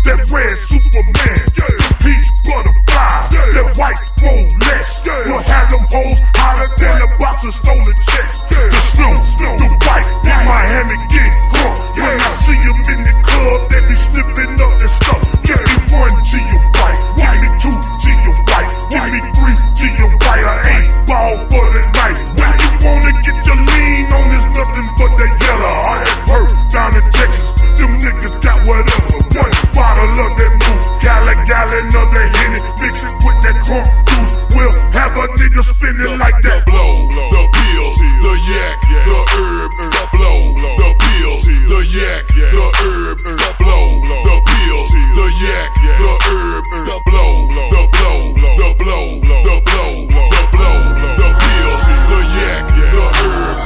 that red Superman, the peach butterfly, that white Rolex, will have them hoes hotter than a box of stolen checks. The Snoop, the white, in Miami get crunk. When I see them in the club, they be slipping up their stuff. Give me 1 G your white, give me 2 G your white, give me 3 G your white. I ain't ball for the night. When you wanna get your lean on, there's nothing but that yellow. All that perk down in Texas, them niggas got whatever. 1 bottle of that move, gallon of that Henny, mix it with that crunk juice. We'll have a nigga spinning like that. The blow, the pills, the yak, the herb, the blow, the pills, the yak, the herb, the blow, the pills, the yak, the herb, the blow, the blow, the blow, the blow, the blow, the pills, the yak, the herb,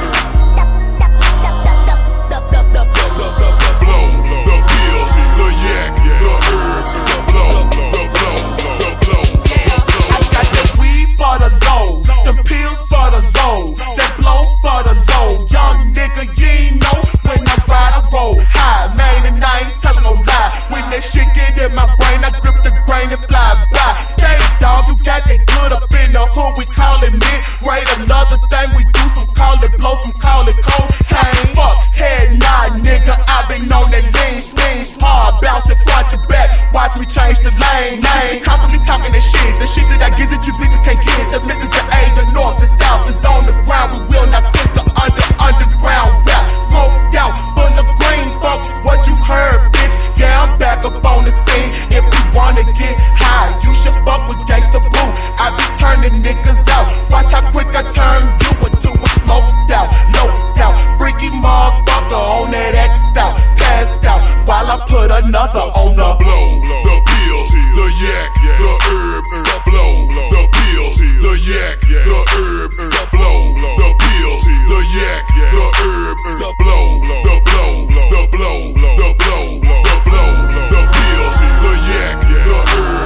the blow, the pills, the yak, the herb, the blow, the blow, the blow. I got that weed for the low, them pills for the low, that blow for the low. Young nigga, you ain't know when I ride, I roll high, man, and I ain't telling no lie. When that shit get in my brain, I grip the grain and fly by. Say, dog, you got that good up in the hood, we call it mid-grade. Another thing we do, some call it blow, some call it cocaine. Fuck, head nod, nigga, I been on that lean, swing hard, bounce it front to back. Watch me change the lane. Constantly talking that shit, the shit that I get that you bitches can't get. The misses, the A, the north, the south is on the ground. We will not quit the underground rap. Smoked out, full of green fuck. What you heard, bitch? Yeah, I'm back up on the scene. If you wanna get high, you should fuck with Gangsta Boo. I be turning niggas out. Watch how quick I turn you into a smoked out, loped out, freaky motherfucker on that X'd out, passed out while I put another on the blow, the pills, the yak, the herb, the blow, the pills, the yak, the herb, the blow, the pills, the yak, the herb, the blow, the blow, the blow, the blow, the blow, the pills, the yak, the herb,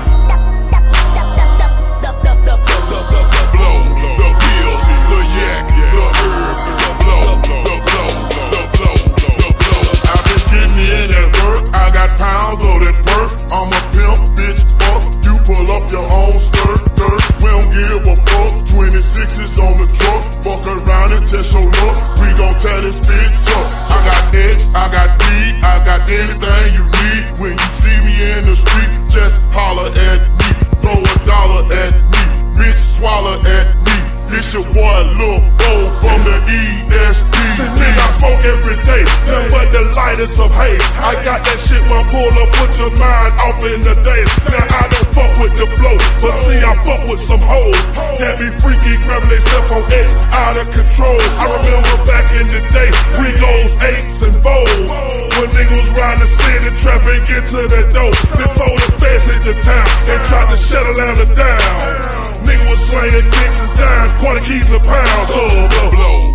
the blow, the pills, the yak, the herb, the blow, the blow, the blow, the blow. I've been getting in at work, I got pounds of that perk. I'm a pimp, bitch, fuck. You pull up your own skirt, dirt. We don't give a fuck. 26s on the truck. Fuck around and test your luck. We gon' tear this bitch up. I got X, I got D, I got anything you need. When you see me in the street, just holler at me. Throw $1 at me, bitch, swallow at me. This your boy Lil Bo from the EST. See me, I smoke every day, nothing but the lightest of haze. I got that shit when pull up, put your mind off in the days. Now I don't fuck with the flow, but see I fuck with some hoes that be freaky, grabbing themselves on X, out of control. I remember back in the day, we goes 8s and 4s. When niggas round the city, trapping, get to the door. Before the feds hit the town, they tried to shut Atlanta down. Nigga was slanging dicks and dimes, quarter keys a pound. The blow,